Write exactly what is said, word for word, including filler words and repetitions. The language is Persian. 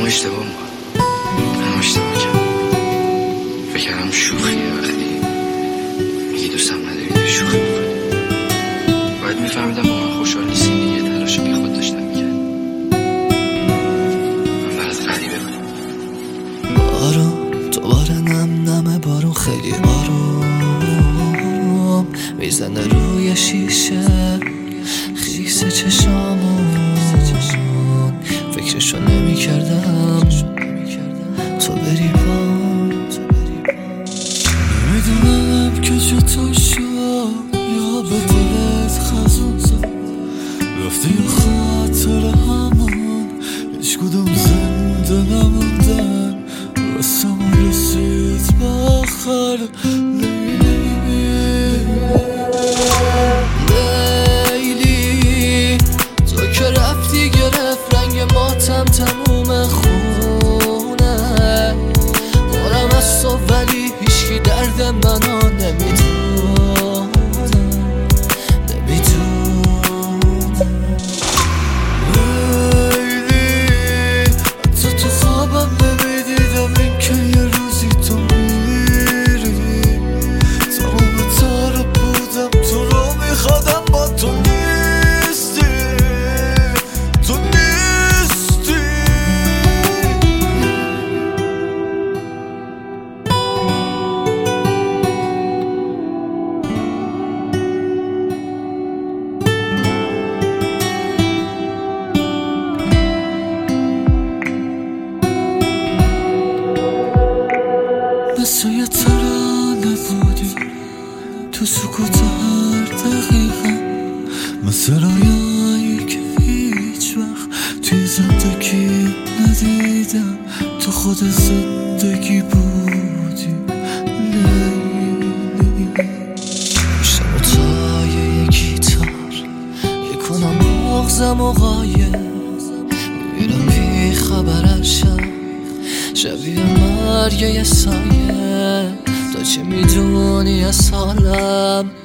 اما اشتباه میکنم، اما اشتباه کردم. فکر کردم شوخیه وقتی میگی دوستم نداری تو شوخی میکنی. باید میفهمیدم با من خوشحال نیستی دیگه، تلاش بی خود داشتم میکرد. من برات غریبه بودم. بارون دوباره نم نمه، بارون خیلی آروم میزنه روی شیشه خیس چشامون. فکرشو نمی کردم تو بری بام. نمیدونم که چطور شد یا به دلت خزون زد، رفتی یا خاطر همون هیچ کدوم زنده نموندن. رسمون رسید به آخر لیلی، تو که رفتی گرفت رنگ ماتم تموم خونه. دارم از تو ولی هیچکی درد منو نمیدونه نمیدونه. لیلی حتی تو خوابم نمیدیدم این که یه روزی تو میری. تمام تارو بودم تو رو میخوادم با تو نیستی، تو نیستی. مثل یه ترانه بودی تو سکوت هر دقیقه، مثل رویایی که هیچ وقت توی زندگی ندیدم. تو خود زندگی بودی لیلی. شب تا یه گیتار یه کنم مغزم و غایه، میبینم بی خبرشم شبیه مرگ یه سایه. تو چی میدونی از حالم؟